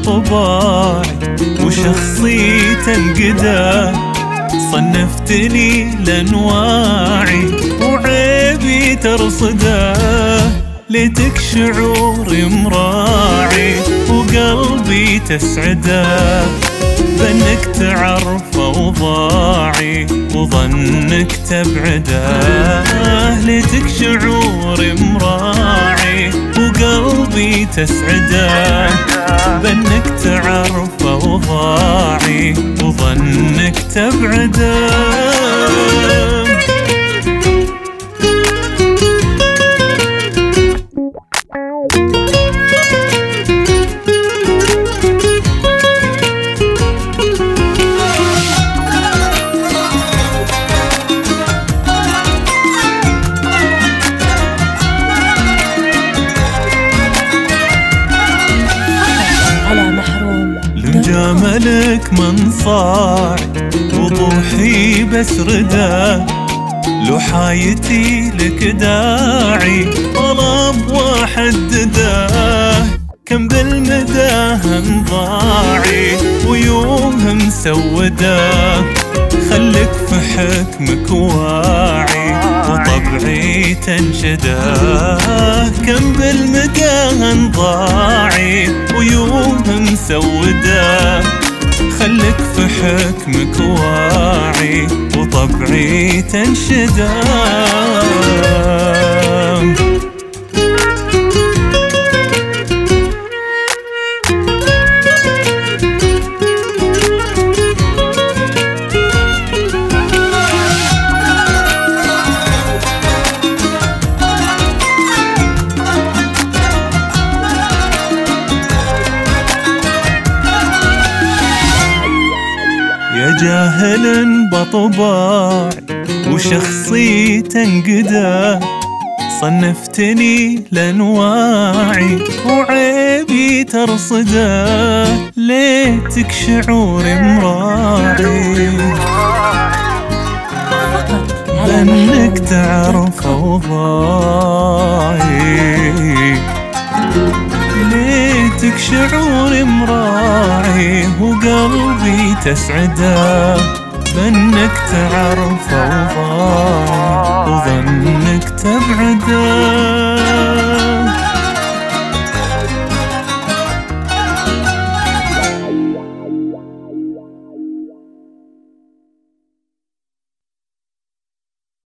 بطباعي وشخصيتي انقدا، صنفتني لانواعي وعيبي ترصده، ليتك شعوري مراعي وقلبي تسعده، بانك تعرف اوضاعي وظنك تبعده، ليتك شعوري مراعي وقلبي تسعده، بانك تعرف اوضاعي وظنك تبعده. جمالك منصاعي وضوحي بسرده، لحايتي لك داعي طلب واحدده، كم بالمدى انضاعي ويومها مسوده، خلك في حكمك واعي وطبعي تنشده، كم بالمدى انضاعي ويومها مسوده، خلك في حكمك واعي وطبعي تنشده. يا جاهل بطباعي وشخصيتي انقدا، صنفتني لانواعي وعيبي ترصده، ليتك شعوري مراعي بانك تعرف اوضاعي، ليتك شعوري مراعي وقلبي تسعده، بانك تعرف اوضاعي